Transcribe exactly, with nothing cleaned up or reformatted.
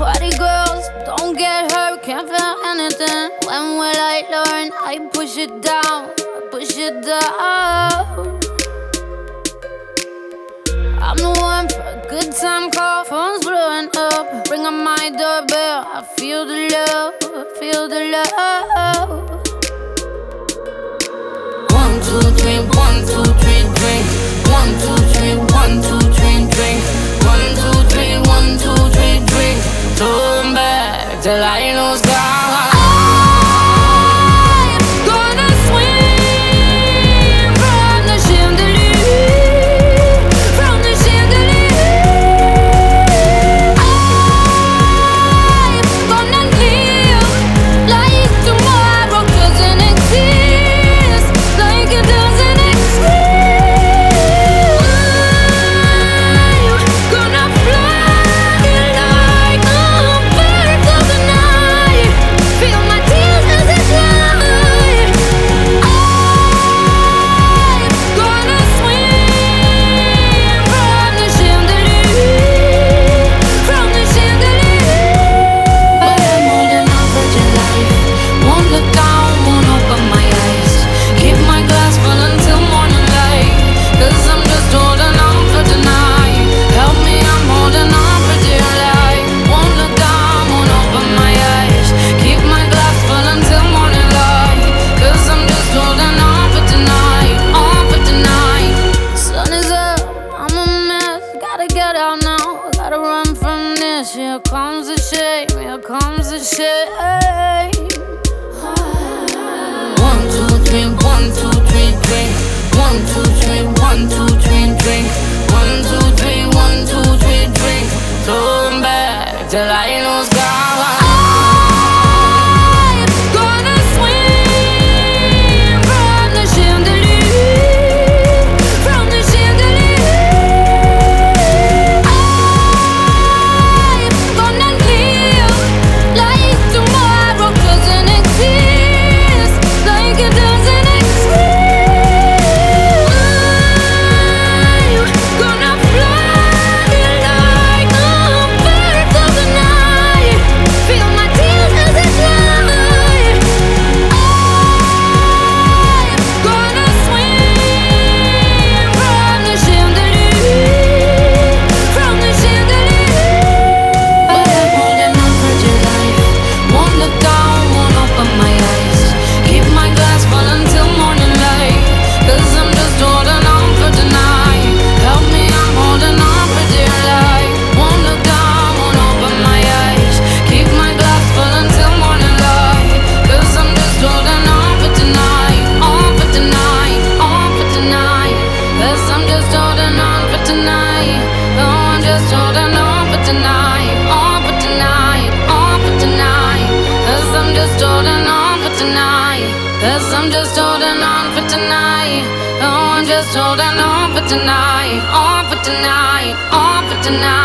Party girls, don't get hurt, can't feel anything. When will I learn? I push it down, push it down. I'm the one for a good time call, phone's blowing up. Ring on my doorbell, I feel the love, I feel the love. One, two, three, one, two, three, drink. One, two, three, one, two, three, drink. One, two, three, one, two, three, drink. Turn back till I lose God. Here comes the shame, here comes the shame. One, two, three, one, two, three, drink. One, two, three, one, two, three, drink. One, two, three, one, two, three, drink. Turn back till I lose God. Cause I'm just holding on for tonight. Oh, I'm just holding on for tonight. On for tonight, on for tonight.